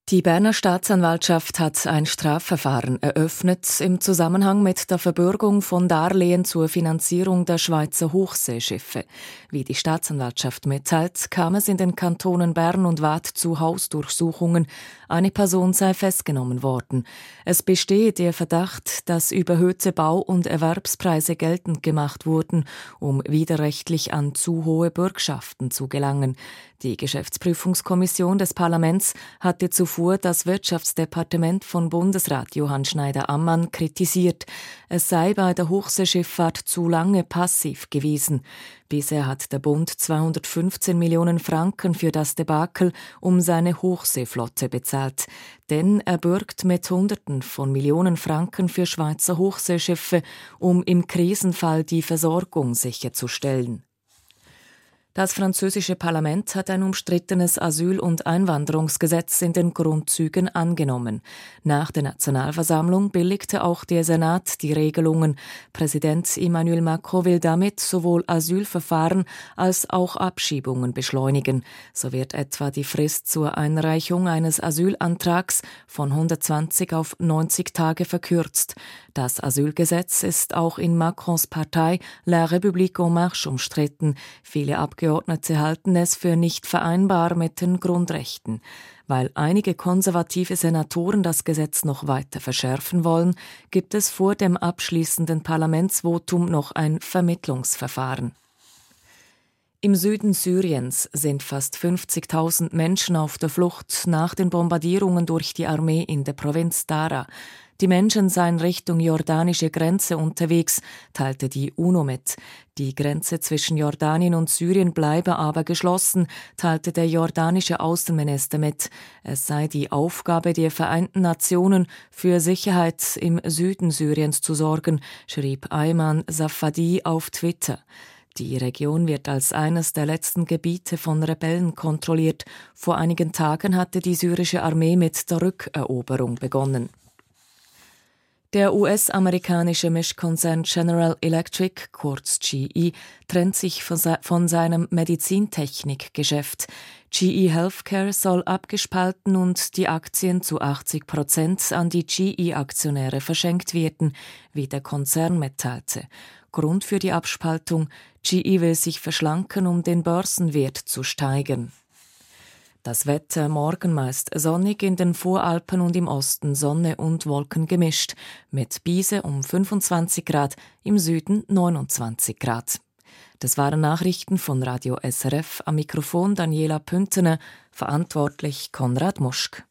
Die Berner Staatsanwaltschaft hat ein Strafverfahren eröffnet im Zusammenhang mit der Verbürgung von Darlehen zur Finanzierung der Schweizer Hochseeschiffe. Wie die Staatsanwaltschaft mitteilt, kam es in den Kantonen Bern und Waadt zu Hausdurchsuchungen. Eine Person sei festgenommen worden. Es bestehe der Verdacht, dass überhöhte Bau- und Erwerbspreise geltend gemacht wurden, um widerrechtlich an zu hohe Bürgschaften zu gelangen. Die Geschäftsprüfungskommission des Parlaments hatte zuvor das Wirtschaftsdepartement von Bundesrat Johann Schneider-Ammann kritisiert. Es sei bei der Hochseeschifffahrt zu lange passiv gewesen. Bisher hat der Bund 215 Millionen Franken für das Debakel um seine Hochseeflotte bezahlt. Denn er bürgt mit Hunderten von Millionen Franken für Schweizer Hochseeschiffe, um im Krisenfall die Versorgung sicherzustellen. Das französische Parlament hat ein umstrittenes Asyl- und Einwanderungsgesetz in den Grundzügen angenommen. Nach der Nationalversammlung billigte auch der Senat die Regelungen. Präsident Emmanuel Macron will damit sowohl Asylverfahren als auch Abschiebungen beschleunigen. So wird etwa die Frist zur Einreichung eines Asylantrags von 120 auf 90 Tage verkürzt. Das Asylgesetz ist auch in Macrons Partei La République en Marche umstritten. Viele Abgeordnete halten es für nicht vereinbar mit den Grundrechten. Weil einige konservative Senatoren das Gesetz noch weiter verschärfen wollen, gibt es vor dem abschließenden Parlamentsvotum noch ein Vermittlungsverfahren. Im Süden Syriens sind fast 50.000 Menschen auf der Flucht nach den Bombardierungen durch die Armee in der Provinz Dara. Die Menschen seien Richtung jordanische Grenze unterwegs, teilte die UNO mit. Die Grenze zwischen Jordanien und Syrien bleibe aber geschlossen, teilte der jordanische Außenminister mit. Es sei die Aufgabe der Vereinten Nationen, für Sicherheit im Süden Syriens zu sorgen, schrieb Ayman Safadi auf Twitter. Die Region wird als eines der letzten Gebiete von Rebellen kontrolliert. Vor einigen Tagen hatte die syrische Armee mit der Rückeroberung begonnen. Der US-amerikanische Mischkonzern General Electric, kurz GE, trennt sich von seinem Medizintechnikgeschäft. GE Healthcare soll abgespalten und die Aktien zu 80% an die GE-Aktionäre verschenkt werden, wie der Konzern mitteilte. Grund für die Abspaltung: GE will sich verschlanken, um den Börsenwert zu steigern. Das Wetter morgen meist sonnig, in den Voralpen und im Osten Sonne und Wolken gemischt, mit Biese um 25 Grad, im Süden 29 Grad. Das waren Nachrichten von Radio SRF, am Mikrofon Daniela Püntener, verantwortlich Konrad Muschk.